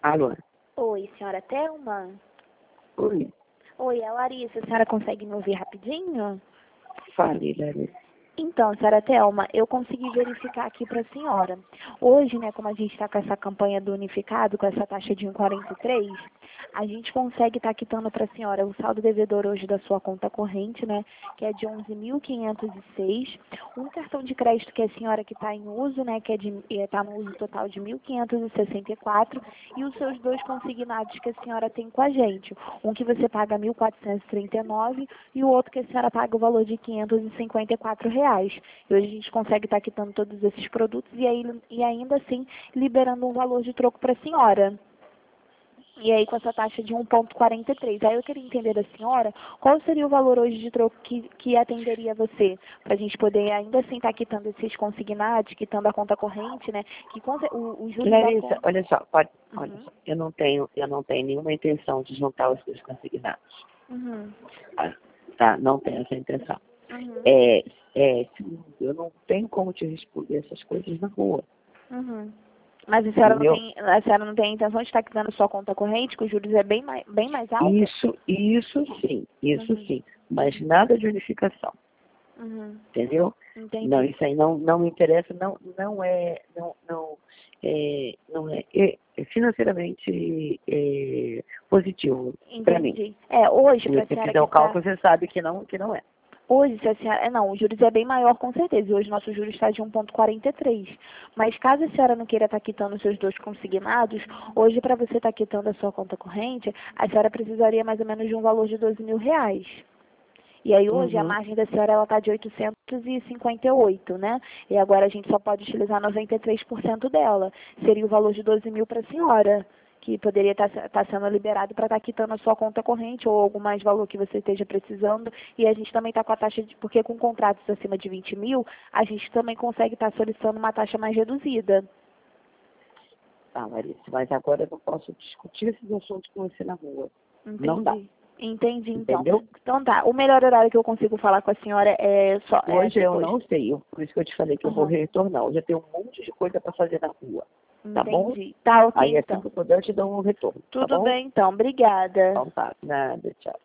Alô? Oi, senhora Thelma? Oi, Oi, é a Larissa. A senhora consegue me ouvir rapidinho? fale, Larissa. Então, senhora Thelma, eu consegui verificar aqui para a senhora. Hoje, né, como a gente está com essa campanha do unificado, com essa taxa de 1,43, a gente consegue estar quitando para a senhora o saldo devedor hoje da sua conta corrente, né, que é de 11.506, um cartão de crédito que é a senhora que está em uso, né, que está no uso total de 1.564, e os seus dois consignados que a senhora tem com a gente. Um que você paga 1.439 e o outro que a senhora paga o valor de R$ 554. E hoje a gente consegue estar quitando todos esses produtos e ainda assim liberando um valor de troco para a senhora. E aí com essa taxa de 1,43. Aí eu queria entender da senhora qual seria o valor hoje de troco que atenderia você, para a gente poder ainda assim estar quitando esses consignados, quitando a conta corrente, né? Que o juros da Larissa, conta... olha só, olha Uhum. só, eu não tenho nenhuma intenção de juntar os dois consignados. Uhum. Tá? Não tenho essa intenção. Uhum. Eu não tenho como te responder essas coisas na rua, Uhum. Mas entendeu? a senhora não tem a intenção de estar quitando sua conta corrente, que os juros é bem mais alto? Isso Uhum. sim, mas nada de unificação, Uhum. entendeu? Não, Entendi. isso aí não me interessa, não é financeiramente positivo para mim. Entendi. Hoje, Se para a você senhora fizer que o está... cálculo, você sabe que não é. Hoje, se a senhora... Não, os juros é bem maior com certeza. E hoje nosso juros está de 1,43. Mas caso a senhora não queira estar quitando os seus dois consignados, hoje para você estar quitando a sua conta corrente, a senhora precisaria mais ou menos de um valor de R$ 12.000. E aí hoje a Uhum. margem da senhora está de 858, né? E agora a gente só pode utilizar 93% dela. Seria o valor de 12.000 para a senhora, que poderia estar sendo liberado para estar quitando a sua conta corrente ou algum mais valor que você esteja precisando. E a gente também está com a taxa de... Porque com contratos acima de 20.000, a gente também consegue estar solicitando uma taxa mais reduzida. Tá, Larissa, mas agora eu não posso discutir esses assuntos com você na rua. Não dá, Entendi. Entendi, então. entendeu? Então tá, o melhor horário que eu consigo falar com a senhora é só Hoje eu depois. não sei, por isso que eu te falei que eu vou Aham. retornar. Hoje eu tenho um monte de coisa para fazer na rua, tá bom? Entendi. Tá, ok, Aí assim então. que eu puder eu te dou um retorno, tá Tudo bom? bem, então. Obrigada. Então tá, nada, tchau.